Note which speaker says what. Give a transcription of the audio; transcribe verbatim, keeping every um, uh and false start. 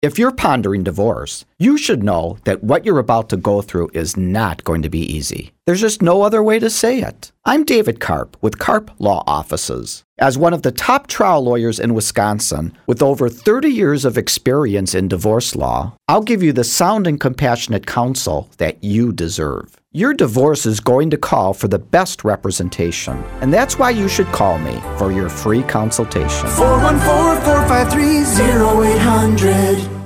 Speaker 1: If you're pondering divorce, you should know that what you're about to go through is not going to be easy. There's just no other way to say it. I'm David Karp with Karp Law Offices. As one of the top trial lawyers in Wisconsin, with over thirty years of experience in divorce law, I'll give you the sound and compassionate counsel that you deserve. Your divorce is going to call for the best representation, and that's why you should call me for your free consultation.
Speaker 2: four one four, four five three, zero eight hundred